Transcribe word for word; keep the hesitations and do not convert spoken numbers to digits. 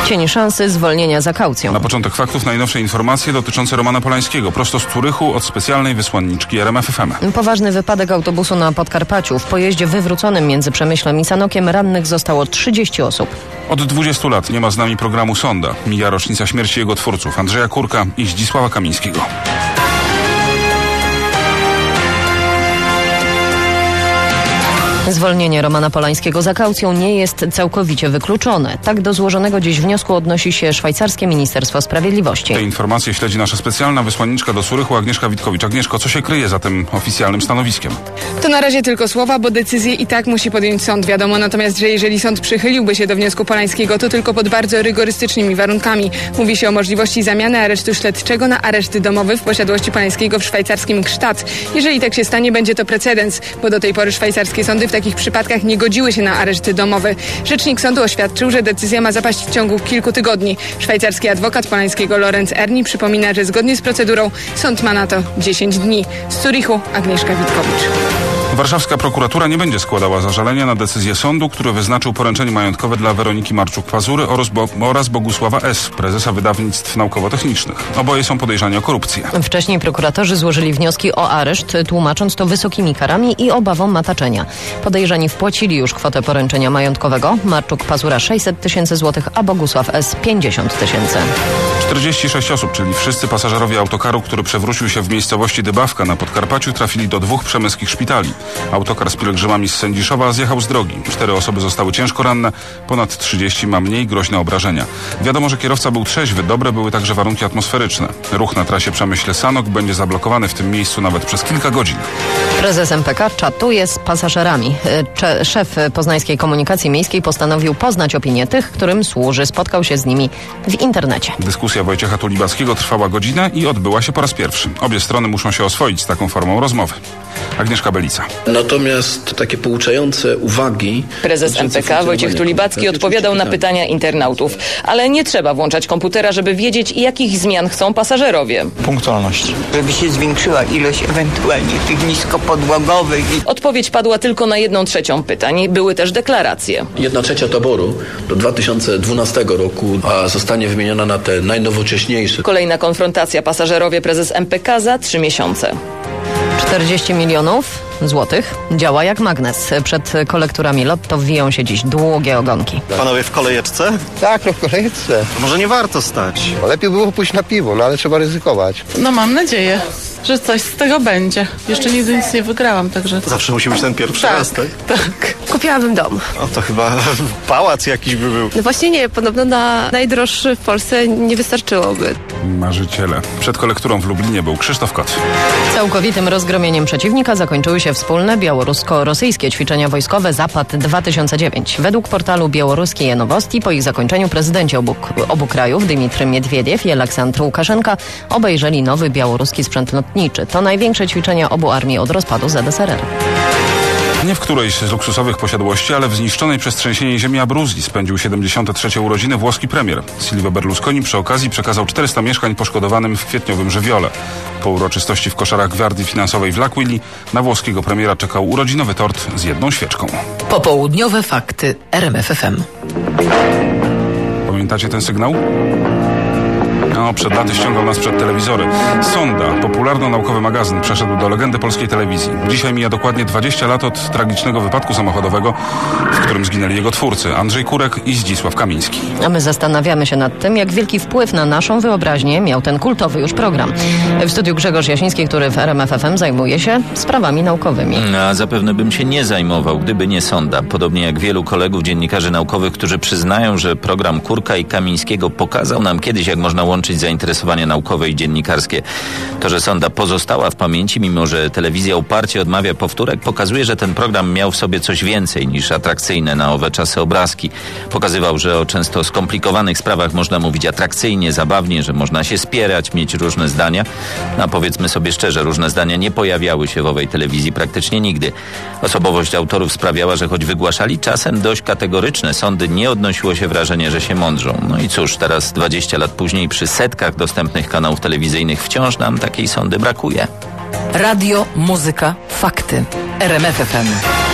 Cień szansy zwolnienia za kaucją. Na początek faktów najnowsze informacje dotyczące Romana Polańskiego. Prosto z Curychu od specjalnej wysłanniczki R M F F M. Poważny wypadek autobusu na Podkarpaciu. W pojeździe wywróconym między Przemyślem i Sanokiem rannych zostało trzydzieści osób. Od dwudziestu lat nie ma z nami programu Sonda. Mija rocznica śmierci jego twórców Andrzeja Kurka i Zdzisława Kamińskiego. Zwolnienie Romana Polańskiego za kaucją nie jest całkowicie wykluczone. Tak do złożonego dziś wniosku odnosi się szwajcarskie Ministerstwo Sprawiedliwości. Te informacje śledzi nasza specjalna wysłanniczka do Curychu Agnieszka Witkowicz. Agnieszko, co się kryje za tym oficjalnym stanowiskiem? To na razie tylko słowa, bo decyzję i tak musi podjąć sąd, wiadomo. Natomiast, że jeżeli sąd przychyliłby się do wniosku Polańskiego, to tylko pod bardzo rygorystycznymi warunkami. Mówi się o możliwości zamiany aresztu śledczego na areszt domowy w posiadłości Polańskiego w szwajcarskim Gstaad. Jeżeli tak się stanie, będzie to precedens, bo do tej pory szwajcarskie sądy w takich przypadkach nie godziły się na areszt domowy. Rzecznik sądu oświadczył, że decyzja ma zapaść w ciągu kilku tygodni. Szwajcarski adwokat Polańskiego Lorenz Erni przypomina, że zgodnie z procedurą sąd ma na to dziesięć dni. Z Curychu Agnieszka Witkowicz. Warszawska prokuratura nie będzie składała zażalenia na decyzję sądu, który wyznaczył poręczenie majątkowe dla Weroniki Marczuk-Pazury oraz, Bo- oraz Bogusława S., prezesa wydawnictw naukowo-technicznych. Oboje są podejrzani o korupcję. Wcześniej prokuratorzy złożyli wnioski o areszt, tłumacząc to wysokimi karami i obawą mataczenia. Podejrzani wpłacili już kwotę poręczenia majątkowego. Marczuk-Pazura sześćset tysięcy złotych, a Bogusław S. pięćdziesiąt tysięcy. czterdzieści sześć osób, czyli wszyscy pasażerowie autokaru, który przewrócił się w miejscowości Dybawka na Podkarpaciu, trafili do dwóch przemyskich szpitali. Autokar z pielgrzymami z Sędziszowa zjechał z drogi. Cztery osoby zostały ciężko ranne, ponad trzydzieści ma mniej groźne obrażenia. Wiadomo, że kierowca był trzeźwy, dobre były także warunki atmosferyczne. Ruch na trasie Przemyśle-Sanok będzie zablokowany w tym miejscu nawet przez kilka godzin. Prezes M P K czatuje z pasażerami. Cze- szef Poznańskiej Komunikacji Miejskiej postanowił poznać opinię tych, którym służy. Spotkał się z nimi w internecie. Dyskusja Wojciecha Tulibackiego trwała godzinę i odbyła się po raz pierwszy. Obie strony muszą się oswoić z taką formą rozmowy. Agnieszka Belica. Natomiast takie pouczające uwagi... Prezes M P K Wojciech Tulibacki odpowiadał na pytania internautów. Ale nie trzeba włączać komputera, żeby wiedzieć, jakich zmian chcą pasażerowie. Punktualność. Żeby się zwiększyła ilość ewentualnie tych niskopodłogowych. Odpowiedź padła tylko na jedną trzecią pytań. Były też deklaracje. Jedna trzecia taboru do dwa tysiące dwunastego roku a zostanie wymieniona na te najnowocześniejsze. Kolejna konfrontacja pasażerowie prezes M P K za trzy miesiące. czterdzieści milionów złotych działa jak magnes. Przed kolekturami Lotto wiją się dziś długie ogonki. Panowie w kolejeczce? Tak, no w kolejce. Może nie warto stać. No, lepiej było pójść na piwo, no ale trzeba ryzykować. No mam nadzieję, że coś z tego będzie. Jeszcze nigdy nic nie wygrałam, także... Zawsze musi być ten pierwszy tak, raz, tak? Tak. Kupiłabym dom. O, to chyba pałac jakiś by był. No właśnie nie, podobno na najdroższy w Polsce nie wystarczyłoby. Marzyciele. Przed kolekturą w Lublinie był Krzysztof Kot. Całkowitym rozgromieniem przeciwnika zakończyły się wspólne białorusko-rosyjskie ćwiczenia wojskowe Zapad dwa tysiące dziewięć. Według portalu Białoruskie Nowosti po ich zakończeniu prezydenci obu, obu krajów, Dmitry Miedwiediew i Aleksandr Łukaszenka, obejrzeli nowy białoruski sprzęt lotniczy. To największe ćwiczenia obu armii od rozpadu Z S R R. Nie w którejś z luksusowych posiadłości, ale w zniszczonej przez trzęsienie ziemi Abruzji spędził siedemdziesiąte trzecie urodziny włoski premier. Silvio Berlusconi przy okazji przekazał czterysta mieszkań poszkodowanym w kwietniowym żywiole. Po uroczystości w koszarach Gwardii Finansowej w L'Aquili na włoskiego premiera czekał urodzinowy tort z jedną świeczką. Popołudniowe fakty R M F F M. Pamiętacie ten sygnał? No, przed laty ściągał nas przed telewizory. Sonda, popularno-naukowy magazyn, przeszedł do legendy polskiej telewizji. Dzisiaj mija dokładnie dwadzieścia lat od tragicznego wypadku samochodowego, w którym zginęli jego twórcy Andrzej Kurek i Zdzisław Kamiński. A my zastanawiamy się nad tym, jak wielki wpływ na naszą wyobraźnię miał ten kultowy już program. W studiu Grzegorz Jasiński, który w R M F F M zajmuje się sprawami naukowymi. A zapewne bym się nie zajmował, gdyby nie Sonda. Podobnie jak wielu kolegów dziennikarzy naukowych, którzy przyznają, że program Kurka i Kamińskiego pokazał nam kiedyś, jak można łączyć zainteresowanie naukowe i dziennikarskie. To, że Sonda pozostała w pamięci, mimo że telewizja uparcie odmawia powtórek, pokazuje, że ten program miał w sobie coś więcej niż atrakcyjne na owe czasy obrazki. Pokazywał, że o często skomplikowanych sprawach można mówić atrakcyjnie, zabawnie, że można się spierać, mieć różne zdania. No, a powiedzmy sobie szczerze, różne zdania nie pojawiały się w owej telewizji praktycznie nigdy. Osobowość autorów sprawiała, że choć wygłaszali czasem dość kategoryczne sądy, nie odnosiło się wrażenie, że się mądrzą. No i cóż, teraz dwadzieścia lat później przy setkach dostępnych kanałów telewizyjnych wciąż nam takiej sondy brakuje. Radio, muzyka, fakty. R M F F M.